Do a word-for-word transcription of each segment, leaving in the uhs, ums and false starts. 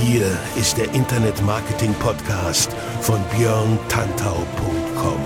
Hier ist der Internet-Marketing-Podcast von björn tantau punkt com.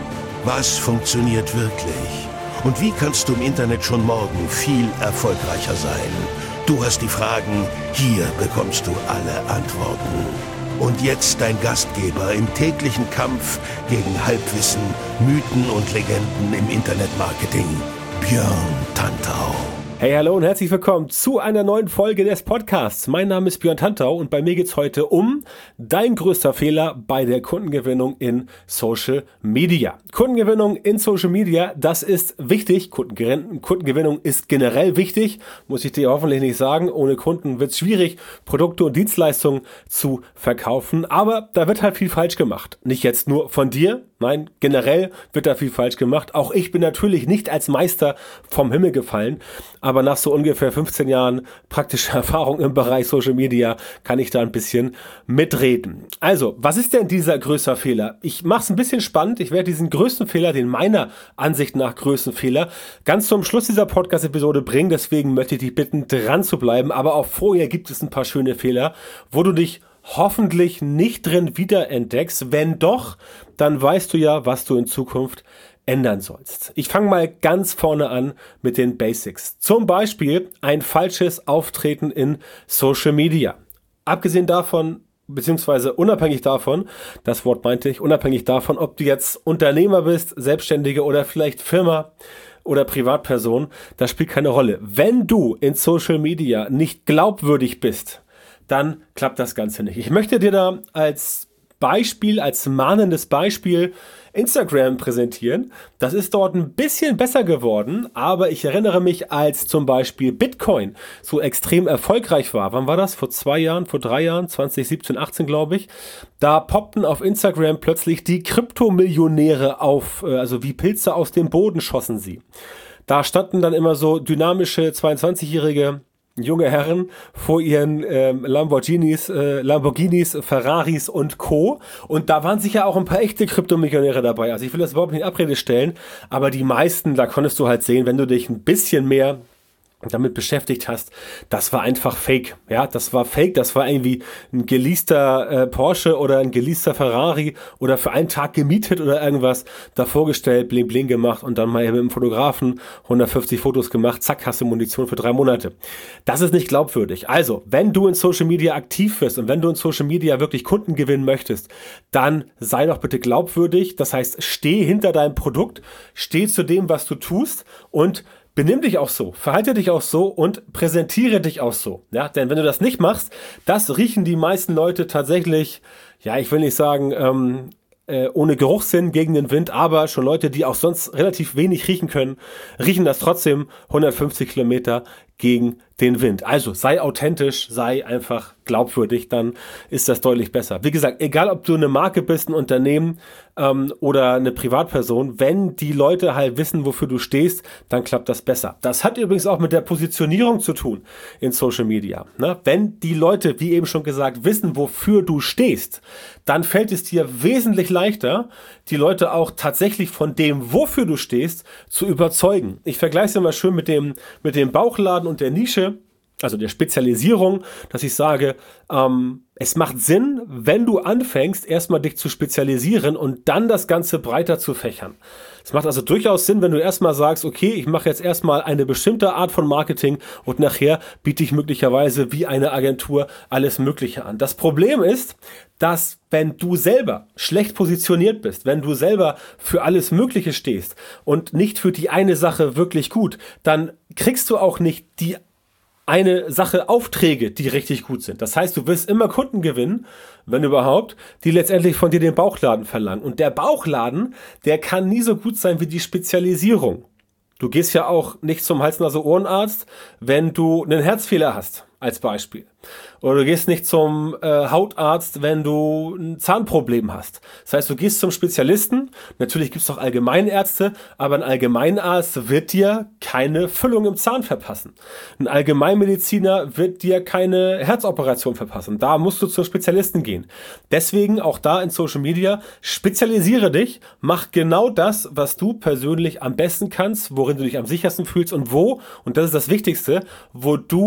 Was funktioniert wirklich? Und wie kannst du im Internet schon morgen viel erfolgreicher sein? Du hast die Fragen, hier bekommst du alle Antworten. Und jetzt dein Gastgeber im täglichen Kampf gegen Halbwissen, Mythen und Legenden im Internetmarketing, Björn Tantau. Hey, hallo und herzlich willkommen zu einer neuen Folge des Podcasts. Mein Name ist Björn Tantau und bei mir geht's heute um dein größter Fehler bei der Kundengewinnung in Social Media. Kundengewinnung in Social Media, das ist wichtig. Kundengewin- Kundengewinnung ist generell wichtig, muss ich dir hoffentlich nicht sagen. Ohne Kunden wird's schwierig, Produkte und Dienstleistungen zu verkaufen. Aber da wird halt viel falsch gemacht. Nicht jetzt nur von dir. Nein, generell wird da viel falsch gemacht. Auch ich bin natürlich nicht als Meister vom Himmel gefallen, aber nach so ungefähr fünfzehn Jahren praktischer Erfahrung im Bereich Social Media kann ich da ein bisschen mitreden. Also, was ist denn dieser größte Fehler? Ich mache es ein bisschen spannend. Ich werde diesen größten Fehler, den meiner Ansicht nach größten Fehler, ganz zum Schluss dieser Podcast-Episode bringen. Deswegen möchte ich dich bitten, dran zu bleiben. Aber auch vorher gibt es ein paar schöne Fehler, wo du dich hoffentlich nicht drin wiederentdeckst. Wenn doch, dann weißt du ja, was du in Zukunft ändern sollst. Ich fange mal ganz vorne an mit den Basics. Zum Beispiel ein falsches Auftreten in Social Media. Abgesehen davon, beziehungsweise unabhängig davon, das Wort meinte ich, unabhängig davon, ob du jetzt Unternehmer bist, Selbstständige oder vielleicht Firma oder Privatperson, das spielt keine Rolle. Wenn du in Social Media nicht glaubwürdig bist, dann klappt das Ganze nicht. Ich möchte dir da als Beispiel, als mahnendes Beispiel Instagram präsentieren. Das ist dort ein bisschen besser geworden, aber ich erinnere mich, als zum Beispiel Bitcoin so extrem erfolgreich war. Wann war das? Vor zwei Jahren, vor drei Jahren, zwanzig siebzehn, achtzehn glaube ich. Da poppten auf Instagram plötzlich die Kryptomillionäre auf, also wie Pilze aus dem Boden schossen sie. Da standen dann immer so dynamische zweiundzwanzigjährige junge Herren vor ihren ähm, Lamborghinis, äh, Lamborghinis, Ferraris und Co. Und da waren sicher auch ein paar echte Kryptomillionäre dabei. Also ich will das überhaupt nicht in Abrede stellen, aber die meisten, da konntest du halt sehen, wenn du dich ein bisschen mehr damit beschäftigt hast, das war einfach Fake. Ja, das war Fake, das war irgendwie ein geleaster äh, Porsche oder ein geleaster Ferrari oder für einen Tag gemietet oder irgendwas, da vorgestellt, bling bling gemacht und dann mal mit dem Fotografen hundertfünfzig Fotos gemacht, zack, hast du Munition für drei Monate. Das ist nicht glaubwürdig. Also, wenn du in Social Media aktiv bist und wenn du in Social Media wirklich Kunden gewinnen möchtest, dann sei doch bitte glaubwürdig. Das heißt, steh hinter deinem Produkt, steh zu dem, was du tust und benimm dich auch so, verhalte dich auch so und präsentiere dich auch so. Ja, denn wenn du das nicht machst, das riechen die meisten Leute tatsächlich, ja, ich will nicht sagen, ähm, äh, ohne Geruchssinn gegen den Wind, aber schon Leute, die auch sonst relativ wenig riechen können, riechen das trotzdem hundertfünfzig Kilometer gegen den Wind. Also sei authentisch, sei einfach glaubwürdig, dann ist das deutlich besser. Wie gesagt, egal ob du eine Marke bist, ein Unternehmen ähm, oder eine Privatperson, wenn die Leute halt wissen, wofür du stehst, dann klappt das besser. Das hat übrigens auch mit der Positionierung zu tun in Social Media. Ne? Wenn die Leute, wie eben schon gesagt, wissen, wofür du stehst, dann fällt es dir wesentlich leichter, die Leute auch tatsächlich von dem, wofür du stehst, zu überzeugen. Ich vergleiche es immer schön mit dem, mit dem Bauchladen und der Nische, also der Spezialisierung, dass ich sage, ähm, es macht Sinn, wenn du anfängst, erstmal dich zu spezialisieren und dann das Ganze breiter zu fächern. Es macht also durchaus Sinn, wenn du erstmal sagst, okay, ich mache jetzt erstmal eine bestimmte Art von Marketing und nachher biete ich möglicherweise wie eine Agentur alles Mögliche an. Das Problem ist, dass wenn du selber schlecht positioniert bist, wenn du selber für alles Mögliche stehst und nicht für die eine Sache wirklich gut, dann kriegst du auch nicht die eine Sache Aufträge, die richtig gut sind. Das heißt, du wirst immer Kunden gewinnen, wenn überhaupt, die letztendlich von dir den Bauchladen verlangen. Und der Bauchladen, der kann nie so gut sein wie die Spezialisierung. Du gehst ja auch nicht zum Hals-Nase-Ohrenarzt, wenn du einen Herzfehler hast, als Beispiel. Oder du gehst nicht zum äh, Hautarzt, wenn du ein Zahnproblem hast. Das heißt, du gehst zum Spezialisten. Natürlich gibt es auch Allgemeinärzte, aber ein Allgemeinarzt wird dir keine Füllung im Zahn verpassen. Ein Allgemeinmediziner wird dir keine Herzoperation verpassen. Da musst du zum Spezialisten gehen. Deswegen auch da in Social Media, spezialisiere dich, mach genau das, was du persönlich am besten kannst, worin du dich am sichersten fühlst und wo, und das ist das Wichtigste, wo du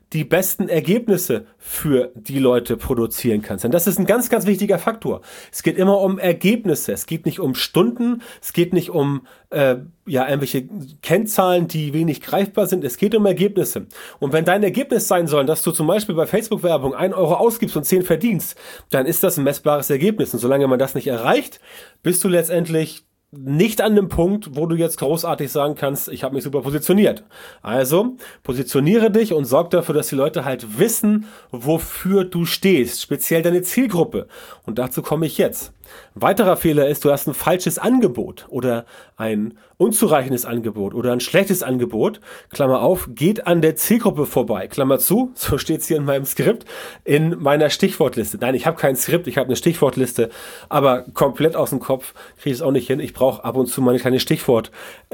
die besten Ergebnisse für die Leute produzieren kannst. Denn das ist ein ganz, ganz wichtiger Faktor. Es geht immer um Ergebnisse. Es geht nicht um Stunden. Es geht nicht um äh, ja irgendwelche Kennzahlen, die wenig greifbar sind. Es geht um Ergebnisse. Und wenn dein Ergebnis sein soll, dass du zum Beispiel bei Facebook-Werbung einen Euro ausgibst und zehn verdienst, dann ist das ein messbares Ergebnis. Und solange man das nicht erreicht, bist du letztendlich nicht an dem Punkt, wo du jetzt großartig sagen kannst, ich habe mich super positioniert. Also positioniere dich und sorg dafür, dass die Leute halt wissen, wofür du stehst, speziell deine Zielgruppe. Und dazu komme ich jetzt. Weiterer Fehler ist, du hast ein falsches Angebot oder ein unzureichendes Angebot oder ein schlechtes Angebot. Klammer auf, geht an der Zielgruppe vorbei. Klammer zu, so steht es hier in meinem Skript, in meiner Stichwortliste. Nein, ich habe kein Skript, ich habe eine Stichwortliste, aber komplett aus dem Kopf kriege ich es auch nicht hin. Ich brauche ab und zu mal eine kleine Stichwortkrücke.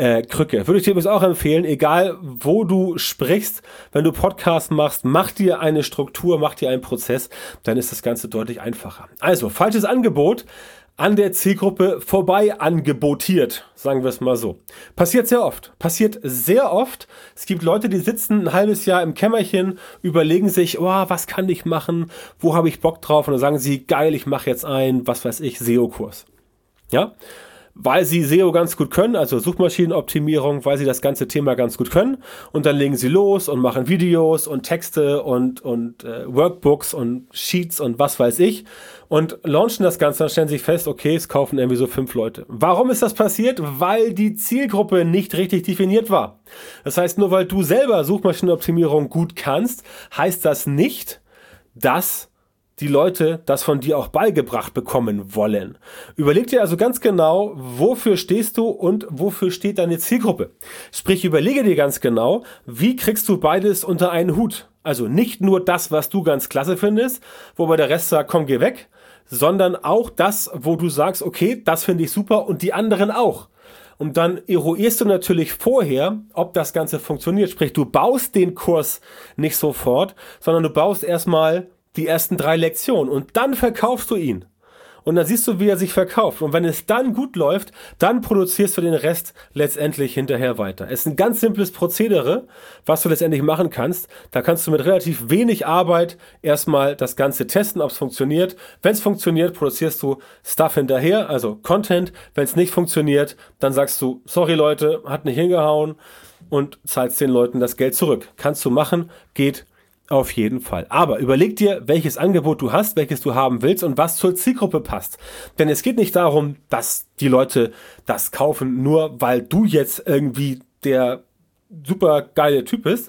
Äh, Würde ich dir übrigens auch empfehlen, egal wo du sprichst, wenn du Podcast machst, mach dir eine Struktur, mach dir einen Prozess, dann ist das Ganze deutlich einfacher. Also, falsches Angebot, an der Zielgruppe vorbei angebotiert, sagen wir es mal so. Passiert sehr oft. Passiert sehr oft. Es gibt Leute, die sitzen ein halbes Jahr im Kämmerchen, überlegen sich, oh, was kann ich machen, wo habe ich Bock drauf? Und dann sagen sie, geil, ich mache jetzt einen, was weiß ich, S E O-Kurs. Ja? Weil sie S E O ganz gut können, also Suchmaschinenoptimierung, weil sie das ganze Thema ganz gut können. Und dann legen sie los und machen Videos und Texte und, und äh, Workbooks und Sheets und was weiß ich. Und launchen das Ganze, dann stellen sich fest, okay, es kaufen irgendwie so fünf Leute. Warum ist das passiert? Weil die Zielgruppe nicht richtig definiert war. Das heißt, nur weil du selber Suchmaschinenoptimierung gut kannst, heißt das nicht, dass die Leute das von dir auch beigebracht bekommen wollen. Überleg dir also ganz genau, wofür stehst du und wofür steht deine Zielgruppe. Sprich, überlege dir ganz genau, wie kriegst du beides unter einen Hut. Also nicht nur das, was du ganz klasse findest, wobei der Rest sagt, komm, geh weg, sondern auch das, wo du sagst, okay, das finde ich super und die anderen auch. Und dann eruierst du natürlich vorher, ob das Ganze funktioniert. Sprich, du baust den Kurs nicht sofort, sondern du baust erstmal die ersten drei Lektionen und dann verkaufst du ihn. Und dann siehst du, wie er sich verkauft. Und wenn es dann gut läuft, dann produzierst du den Rest letztendlich hinterher weiter. Es ist ein ganz simples Prozedere, was du letztendlich machen kannst. Da kannst du mit relativ wenig Arbeit erstmal das Ganze testen, ob es funktioniert. Wenn es funktioniert, produzierst du Stuff hinterher, also Content. Wenn es nicht funktioniert, dann sagst du, sorry Leute, hat nicht hingehauen und zahlst den Leuten das Geld zurück. Kannst du machen, geht auf jeden Fall. Aber überleg dir, welches Angebot du hast, welches du haben willst und was zur Zielgruppe passt. Denn es geht nicht darum, dass die Leute das kaufen, nur weil du jetzt irgendwie der super geile Typ bist.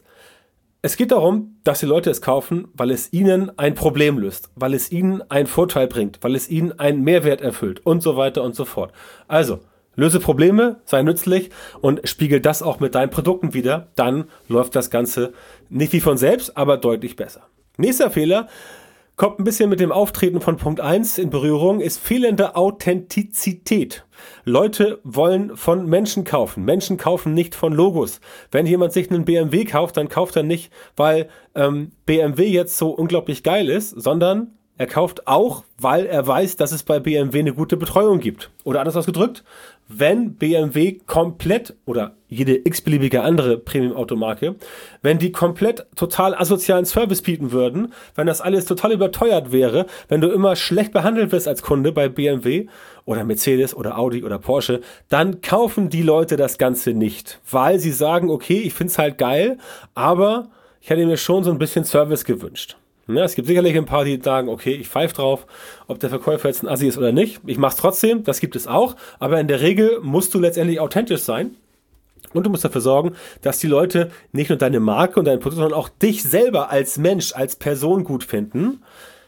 Es geht darum, dass die Leute es kaufen, weil es ihnen ein Problem löst, weil es ihnen einen Vorteil bringt, weil es ihnen einen Mehrwert erfüllt und so weiter und so fort. Also, löse Probleme, sei nützlich und spiegel das auch mit deinen Produkten wieder. Dann läuft das Ganze nicht wie von selbst, aber deutlich besser. Nächster Fehler kommt ein bisschen mit dem Auftreten von Punkt eins in Berührung, ist fehlende Authentizität. Leute wollen von Menschen kaufen. Menschen kaufen nicht von Logos. Wenn jemand sich einen B M W kauft, dann kauft er nicht, weil ähm, B M W jetzt so unglaublich geil ist, sondern er kauft auch, weil er weiß, dass es bei B M W eine gute Betreuung gibt. Oder anders ausgedrückt, wenn B M W komplett oder jede x-beliebige andere Premium-Automarke, wenn die komplett total asozialen Service bieten würden, wenn das alles total überteuert wäre, wenn du immer schlecht behandelt wirst als Kunde bei B M W oder Mercedes oder Audi oder Porsche, dann kaufen die Leute das Ganze nicht, weil sie sagen, okay, ich find's halt geil, aber ich hätte mir schon so ein bisschen Service gewünscht. Ja, es gibt sicherlich ein paar, die sagen, okay, ich pfeife drauf, ob der Verkäufer jetzt ein Assi ist oder nicht. Ich mach's trotzdem, das gibt es auch. Aber in der Regel musst du letztendlich authentisch sein. Und du musst dafür sorgen, dass die Leute nicht nur deine Marke und dein Produkt, sondern auch dich selber als Mensch, als Person gut finden.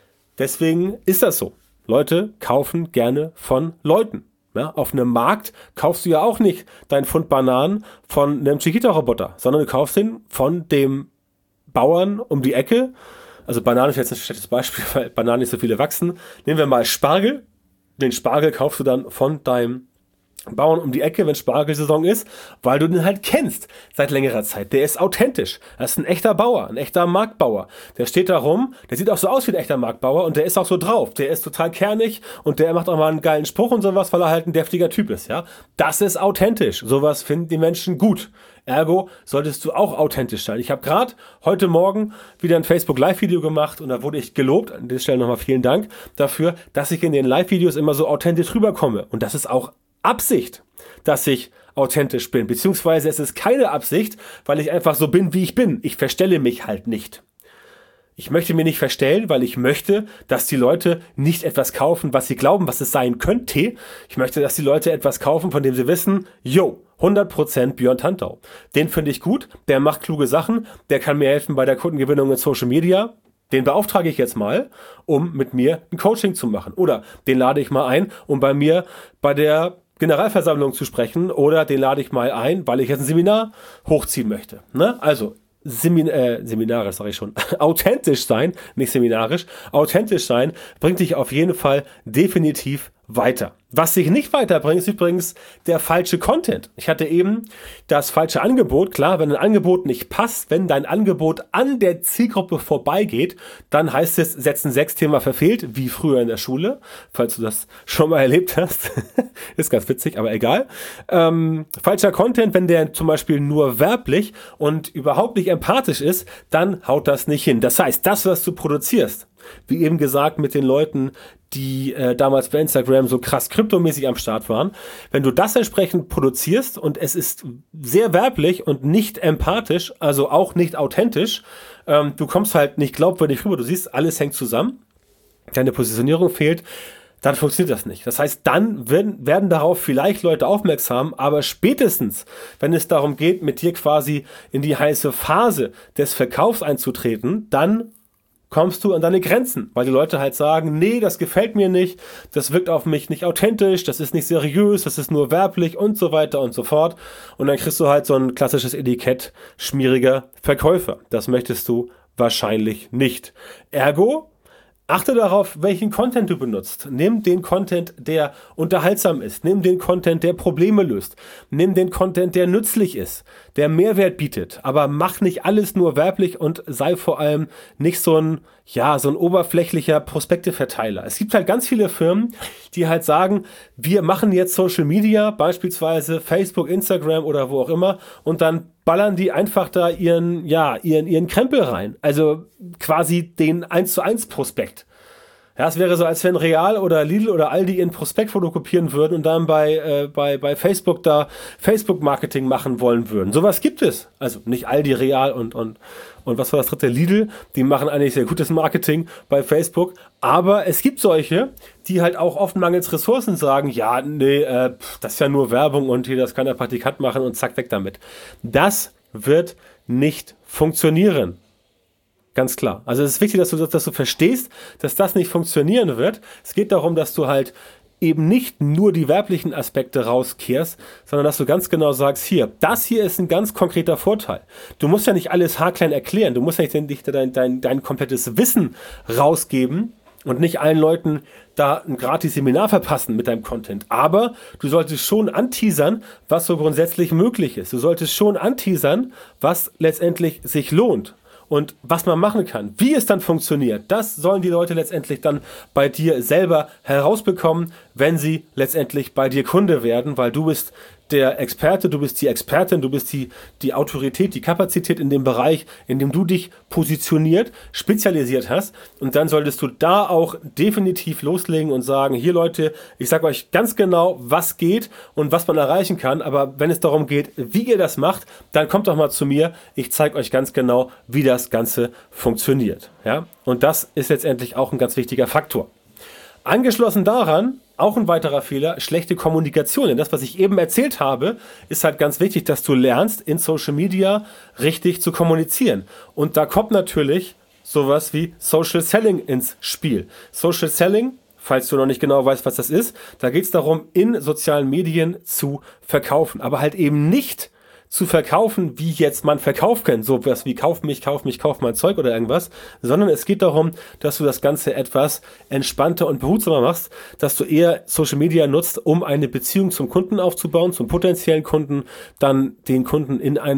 Deswegen ist das so. Leute kaufen gerne von Leuten. Ja, auf einem Markt kaufst du ja auch nicht deinen Pfund Bananen von einem Chiquita-Roboter, sondern du kaufst ihn von dem Bauern um die Ecke. Also Banane ist jetzt ein schlechtes Beispiel, weil Bananen nicht so viele wachsen. Nehmen wir mal Spargel. Den Spargel kaufst du dann von deinem Bauern um die Ecke, wenn Spargelsaison ist, weil du den halt kennst seit längerer Zeit. Der ist authentisch. Das ist ein echter Bauer, ein echter Marktbauer. Der steht da rum, der sieht auch so aus wie ein echter Marktbauer und der ist auch so drauf. Der ist total kernig und der macht auch mal einen geilen Spruch und sowas, weil er halt ein deftiger Typ ist. Ja, das ist authentisch. Sowas finden die Menschen gut Ergo solltest du auch authentisch sein. Ich habe gerade heute Morgen wieder ein Facebook-Live-Video gemacht und da wurde ich gelobt, an dieser Stelle nochmal vielen Dank dafür, dass ich in den Live-Videos immer so authentisch rüberkomme. Und das ist auch Absicht, dass ich authentisch bin. Beziehungsweise es ist keine Absicht, weil ich einfach so bin, wie ich bin. Ich verstelle mich halt nicht. Ich möchte mir nicht verstellen, weil ich möchte, dass die Leute nicht etwas kaufen, was sie glauben, was es sein könnte. Ich möchte, dass die Leute etwas kaufen, von dem sie wissen, yo, hundert Prozent Björn Tantau. Den finde ich gut, der macht kluge Sachen, der kann mir helfen bei der Kundengewinnung in Social Media. Den beauftrage ich jetzt mal, um mit mir ein Coaching zu machen. Oder den lade ich mal ein, um bei mir bei der Generalversammlung zu sprechen. Oder den lade ich mal ein, weil ich jetzt ein Seminar hochziehen möchte. Ne? Also, Semin äh, seminarisch, sage ich schon, authentisch sein, nicht seminarisch, authentisch sein, bringt dich auf jeden Fall definitiv weiter. Was dich nicht weiterbringt, ist übrigens der falsche Content. Ich hatte eben das falsche Angebot. Klar, wenn ein Angebot nicht passt, wenn dein Angebot an der Zielgruppe vorbeigeht, dann heißt es, Sätzen sechs Thema verfehlt, wie früher in der Schule, falls du das schon mal erlebt hast. Ist ganz witzig, aber egal. Ähm, falscher Content, wenn der zum Beispiel nur werblich und überhaupt nicht empathisch ist, dann haut das nicht hin. Das heißt, das, was du produzierst, wie eben gesagt mit den Leuten, die äh, damals bei Instagram so krass kryptomäßig am Start waren, wenn du das entsprechend produzierst und es ist sehr werblich und nicht empathisch, also auch nicht authentisch, ähm, du kommst halt nicht glaubwürdig rüber, du siehst, alles hängt zusammen, deine Positionierung fehlt, dann funktioniert das nicht. Das heißt, dann werden, werden darauf vielleicht Leute aufmerksam, aber spätestens, wenn es darum geht, mit dir quasi in die heiße Phase des Verkaufs einzutreten, dann kommst du an deine Grenzen, weil die Leute halt sagen, nee, das gefällt mir nicht, das wirkt auf mich nicht authentisch, das ist nicht seriös, das ist nur werblich und so weiter und so fort. Und dann kriegst du halt so ein klassisches Etikett schmieriger Verkäufer. Das möchtest du wahrscheinlich nicht. Ergo, achte darauf, welchen Content du benutzt. Nimm den Content, der unterhaltsam ist. Nimm den Content, der Probleme löst. Nimm den Content, der nützlich ist, der Mehrwert bietet. Aber mach nicht alles nur werblich und sei vor allem nicht so ein, ja, so ein oberflächlicher Prospekteverteiler. Es gibt halt ganz viele Firmen, die halt sagen, wir machen jetzt Social Media, beispielsweise Facebook, Instagram oder wo auch immer, und dann ballern die einfach da ihren, ja, ihren, ihren Krempel rein. Also quasi den eins zu eins Prospekt. Ja, es wäre so, als wenn Real oder Lidl oder Aldi ihren Prospekt fotokopieren würden und dann bei, äh, bei, bei Facebook da Facebook-Marketing machen wollen würden. Sowas gibt es. Also nicht Aldi, Real und, und, und was war das dritte? Lidl. Die machen eigentlich sehr gutes Marketing bei Facebook. Aber es gibt solche, die halt auch oft mangels Ressourcen sagen, ja, nee, äh, das ist ja nur Werbung und hier, das kann der Praktikant machen und zack, weg damit. Das wird nicht funktionieren. Ganz klar. Also es ist wichtig, dass du, dass du verstehst, dass das nicht funktionieren wird. Es geht darum, dass du halt eben nicht nur die werblichen Aspekte rauskehrst, sondern dass du ganz genau sagst, hier, das hier ist ein ganz konkreter Vorteil. Du musst ja nicht alles haarklein erklären. Du musst ja nicht dein, dein, dein komplettes Wissen rausgeben und nicht allen Leuten da ein gratis Seminar verpassen mit deinem Content. Aber du solltest schon anteasern, was so grundsätzlich möglich ist. Du solltest schon anteasern, was letztendlich sich lohnt. Und was man machen kann, wie es dann funktioniert, das sollen die Leute letztendlich dann bei dir selber herausbekommen, wenn sie letztendlich bei dir Kunde werden, weil du bist der Experte, du bist die Expertin, du bist die, die Autorität, die Kapazität in dem Bereich, in dem du dich positioniert, spezialisiert hast. Und dann solltest du da auch definitiv loslegen und sagen, hier Leute, ich sage euch ganz genau, was geht und was man erreichen kann. Aber wenn es darum geht, wie ihr das macht, dann kommt doch mal zu mir. Ich zeige euch ganz genau, wie das Ganze funktioniert. Ja? Und das ist letztendlich auch ein ganz wichtiger Faktor. Angeschlossen daran, auch ein weiterer Fehler, schlechte Kommunikation. Denn das, was ich eben erzählt habe, ist halt ganz wichtig, dass du lernst, in Social Media richtig zu kommunizieren. Und da kommt natürlich sowas wie Social Selling ins Spiel. Social Selling, falls du noch nicht genau weißt, was das ist, da geht es darum, in sozialen Medien zu verkaufen. Aber halt eben nicht zu verkaufen, wie jetzt man verkauft kennt, so was wie kauf mich, kauf mich, kauf mein Zeug oder irgendwas, sondern es geht darum, dass du das Ganze etwas entspannter und behutsamer machst, dass du eher Social Media nutzt, um eine Beziehung zum Kunden aufzubauen, zum potenziellen Kunden, dann den Kunden in eine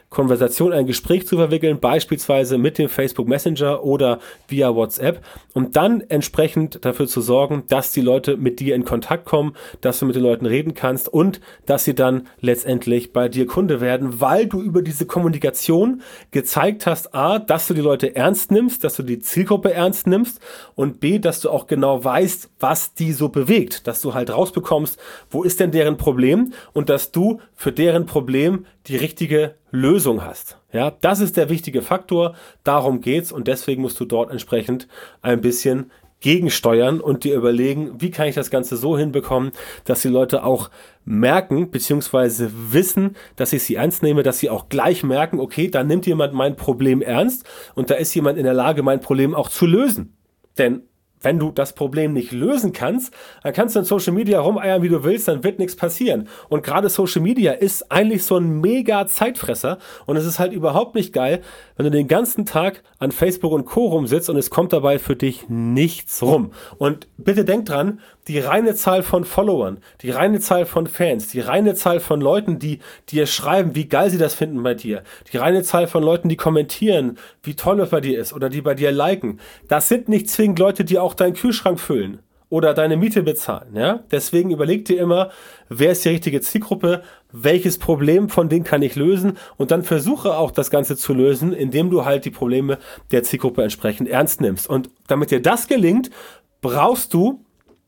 Konversation, ein Gespräch zu verwickeln, beispielsweise mit dem Facebook Messenger oder via WhatsApp, und dann entsprechend dafür zu sorgen, dass die Leute mit dir in Kontakt kommen, dass du mit den Leuten reden kannst und dass sie dann letztendlich bei dir Kunde werden, weil du über diese Kommunikation gezeigt hast, a, dass du die Leute ernst nimmst, dass du die Zielgruppe ernst nimmst, und b, dass du auch genau weißt, was die so bewegt, dass du halt rausbekommst, wo ist denn deren Problem, und dass du für deren Problem die richtige Lösung hast. Ja, das ist der wichtige Faktor, darum geht's, und deswegen musst du dort entsprechend ein bisschen gegensteuern und dir überlegen, wie kann ich das Ganze so hinbekommen, dass die Leute auch merken, beziehungsweise wissen, dass ich sie ernst nehme, dass sie auch gleich merken, okay, da nimmt jemand mein Problem ernst und da ist jemand in der Lage, mein Problem auch zu lösen. Denn wenn du das Problem nicht lösen kannst, dann kannst du in Social Media rumeiern, wie du willst, dann wird nichts passieren. Und gerade Social Media ist eigentlich so ein mega Zeitfresser, und es ist halt überhaupt nicht geil, wenn du den ganzen Tag an Facebook und Co. rumsitzt und es kommt dabei für dich nichts rum. Und bitte denk dran, die reine Zahl von Followern, die reine Zahl von Fans, die reine Zahl von Leuten, die dir schreiben, wie geil sie das finden bei dir, die reine Zahl von Leuten, die kommentieren, wie toll es bei dir ist oder die bei dir liken, das sind nicht zwingend Leute, die auch deinen Kühlschrank füllen oder deine Miete bezahlen. Ja? Deswegen überleg dir immer, wer ist die richtige Zielgruppe, welches Problem von denen kann ich lösen, und dann versuche auch das Ganze zu lösen, indem du halt die Probleme der Zielgruppe entsprechend ernst nimmst. Und damit dir das gelingt, brauchst du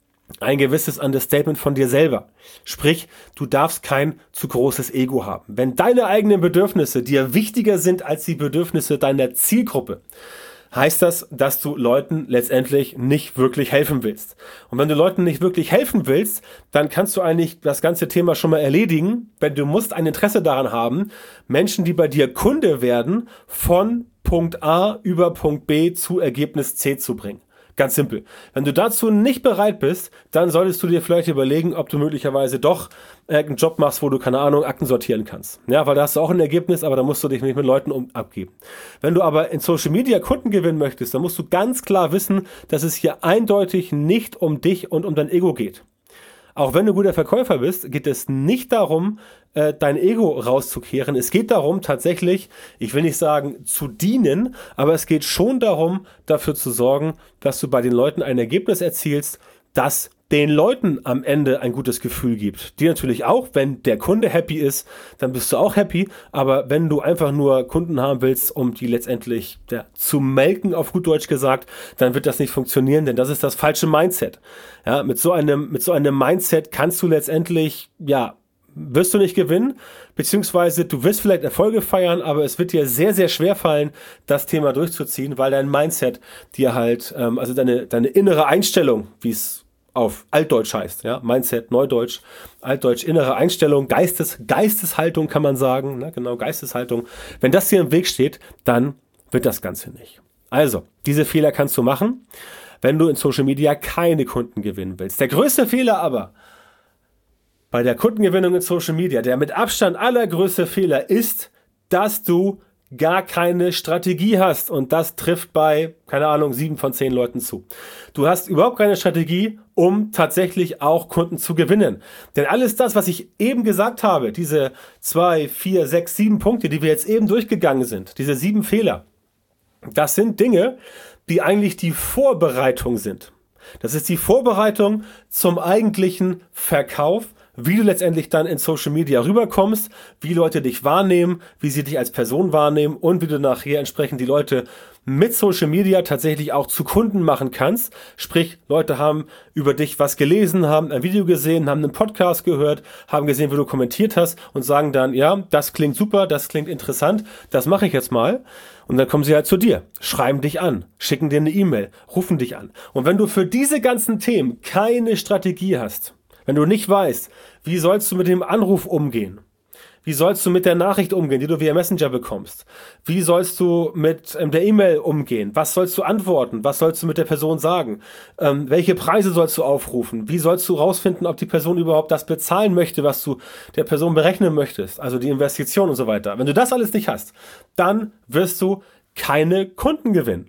ein gewisses Understatement von dir selber. Sprich, du darfst kein zu großes Ego haben. Wenn deine eigenen Bedürfnisse dir wichtiger sind als die Bedürfnisse deiner Zielgruppe, heißt das, dass du Leuten letztendlich nicht wirklich helfen willst. Und wenn du Leuten nicht wirklich helfen willst, dann kannst du eigentlich das ganze Thema schon mal erledigen, denn du musst ein Interesse daran haben, Menschen, die bei dir Kunde werden, von Punkt A über Punkt B zu Ergebnis C zu bringen. Ganz simpel. Wenn du dazu nicht bereit bist, dann solltest du dir vielleicht überlegen, ob du möglicherweise doch einen Job machst, wo du, keine Ahnung, Akten sortieren kannst. Ja, weil da hast du auch ein Ergebnis, aber da musst du dich nicht mit Leuten um, abgeben. Wenn du aber in Social Media Kunden gewinnen möchtest, dann musst du ganz klar wissen, dass es hier eindeutig nicht um dich und um dein Ego geht. Auch wenn du guter Verkäufer bist, geht es nicht darum, äh, dein Ego rauszukehren. Es geht darum, tatsächlich, ich will nicht sagen, zu dienen, aber es geht schon darum, dafür zu sorgen, dass du bei den Leuten ein Ergebnis erzielst, das den Leuten am Ende ein gutes Gefühl gibt. Die natürlich auch, wenn der Kunde happy ist, dann bist du auch happy, aber wenn du einfach nur Kunden haben willst, um die letztendlich ja, zu melken, auf gut Deutsch gesagt, dann wird das nicht funktionieren, denn das ist das falsche Mindset. Ja, mit so einem, mit so einem Mindset kannst du letztendlich, ja, wirst du nicht gewinnen, beziehungsweise du wirst vielleicht Erfolge feiern, aber es wird dir sehr, sehr schwer fallen, das Thema durchzuziehen, weil dein Mindset dir halt, ähm, also deine, deine innere Einstellung, wie es auf Altdeutsch heißt, ja, Mindset, Neudeutsch, Altdeutsch, innere Einstellung, Geistes, Geisteshaltung kann man sagen, ne, genau, Geisteshaltung. Wenn das dir im Weg steht, dann wird das Ganze nicht. Also, diese Fehler kannst du machen, wenn du in Social Media keine Kunden gewinnen willst. Der größte Fehler aber bei der Kundengewinnung in Social Media, der mit Abstand allergrößte Fehler ist, dass du gar keine Strategie hast, und das trifft bei, keine Ahnung, sieben von zehn Leuten zu. Du hast überhaupt keine Strategie, um tatsächlich auch Kunden zu gewinnen. Denn alles das, was ich eben gesagt habe, diese zwei, vier, sechs, sieben Punkte, die wir jetzt eben durchgegangen sind, diese sieben Fehler, das sind Dinge, die eigentlich die Vorbereitung sind. Das ist die Vorbereitung zum eigentlichen Verkauf, wie du letztendlich dann in Social Media rüberkommst, wie Leute dich wahrnehmen, wie sie dich als Person wahrnehmen und wie du nachher entsprechend die Leute mit Social Media tatsächlich auch zu Kunden machen kannst. Sprich, Leute haben über dich was gelesen, haben ein Video gesehen, haben einen Podcast gehört, haben gesehen, wie du kommentiert hast und sagen dann, ja, das klingt super, das klingt interessant, das mache ich jetzt mal. Und dann kommen sie halt zu dir, schreiben dich an, schicken dir eine E-Mail, rufen dich an. Und wenn du für diese ganzen Themen keine Strategie hast, wenn du nicht weißt, wie sollst du mit dem Anruf umgehen? Wie sollst du mit der Nachricht umgehen, die du via Messenger bekommst? Wie sollst du mit ähm, der E-Mail umgehen? Was sollst du antworten? Was sollst du mit der Person sagen? Ähm, welche Preise sollst du aufrufen? Wie sollst du rausfinden, ob die Person überhaupt das bezahlen möchte, was du der Person berechnen möchtest? Also die Investition und so weiter. Wenn du das alles nicht hast, dann wirst du keine Kunden gewinnen.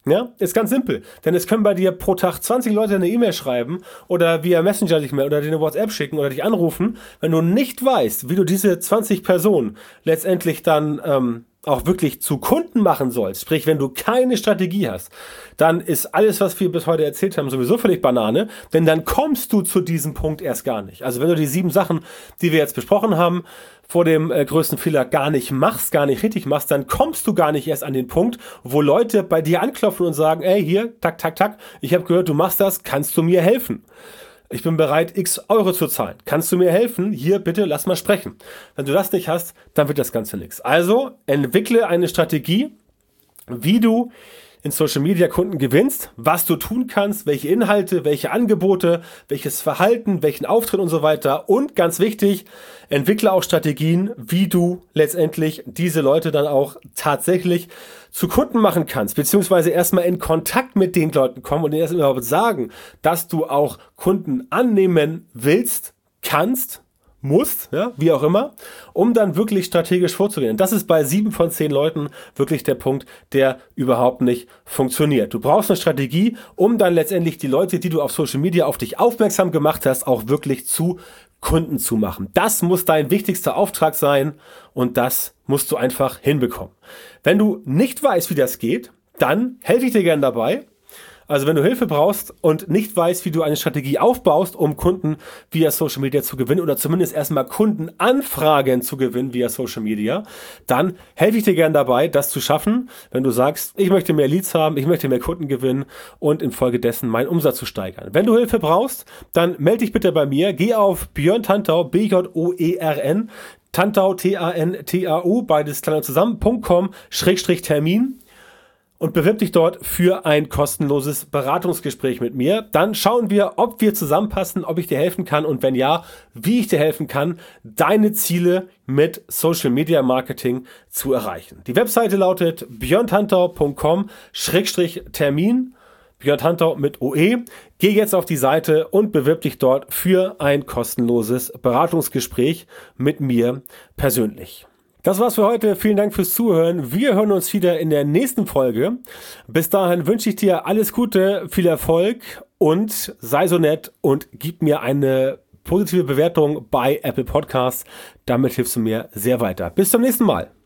Ja, ist ganz simpel. Denn es können bei dir pro Tag zwanzig Leute eine E-Mail schreiben oder via Messenger dich melden oder dir eine WhatsApp schicken oder dich anrufen. Wenn du nicht weißt, wie du diese zwanzig Personen letztendlich dann ähm, auch wirklich zu Kunden machen sollst, sprich, wenn du keine Strategie hast, dann ist alles, was wir bis heute erzählt haben, sowieso völlig Banane, denn dann kommst du zu diesem Punkt erst gar nicht. Also wenn du die sieben Sachen, die wir jetzt besprochen haben, vor dem äh, größten Fehler gar nicht machst, gar nicht richtig machst, dann kommst du gar nicht erst an den Punkt, wo Leute bei dir anklopfen und sagen, ey, hier, tak, tak, tak, ich habe gehört, du machst das, kannst du mir helfen? Ich bin bereit, x Euro zu zahlen. Kannst du mir helfen? Hier, bitte, lass mal sprechen. Wenn du das nicht hast, dann wird das Ganze nichts. Also, entwickle eine Strategie, wie du in Social Media Kunden gewinnst, was du tun kannst, welche Inhalte, welche Angebote, welches Verhalten, welchen Auftritt und so weiter. Und ganz wichtig, entwickle auch Strategien, wie du letztendlich diese Leute dann auch tatsächlich zu Kunden machen kannst, beziehungsweise erstmal in Kontakt mit den Leuten kommen und ihnen erst überhaupt sagen, dass du auch Kunden annehmen willst, kannst, musst, ja, wie auch immer, um dann wirklich strategisch vorzugehen. Das ist bei sieben von zehn Leuten wirklich der Punkt, der überhaupt nicht funktioniert. Du brauchst eine Strategie, um dann letztendlich die Leute, die du auf Social Media auf dich aufmerksam gemacht hast, auch wirklich zu Kunden zu machen. Das muss dein wichtigster Auftrag sein und das musst du einfach hinbekommen. Wenn du nicht weißt, wie das geht, dann helfe ich dir gerne dabei. Also wenn du Hilfe brauchst und nicht weißt, wie du eine Strategie aufbaust, um Kunden via Social Media zu gewinnen oder zumindest erstmal Kundenanfragen zu gewinnen via Social Media, dann helfe ich dir gerne dabei, das zu schaffen, wenn du sagst, ich möchte mehr Leads haben, ich möchte mehr Kunden gewinnen und infolgedessen meinen Umsatz zu steigern. Wenn du Hilfe brauchst, dann melde dich bitte bei mir, geh auf Björn Tantau, B J O E R N, Tantau, T A N T A U, beides kleiner zusammen, .com, Schrägstrich Termin. Und bewirb dich dort für ein kostenloses Beratungsgespräch mit mir. Dann schauen wir, ob wir zusammenpassen, ob ich dir helfen kann und wenn ja, wie ich dir helfen kann, deine Ziele mit Social Media Marketing zu erreichen. Die Webseite lautet björn tantau punkt com Schrägstrich Termin, Björn Tantau mit O E. Geh jetzt auf die Seite und bewirb dich dort für ein kostenloses Beratungsgespräch mit mir persönlich. Das war's für heute. Vielen Dank fürs Zuhören. Wir hören uns wieder in der nächsten Folge. Bis dahin wünsche ich dir alles Gute, viel Erfolg und sei so nett und gib mir eine positive Bewertung bei Apple Podcasts. Damit hilfst du mir sehr weiter. Bis zum nächsten Mal.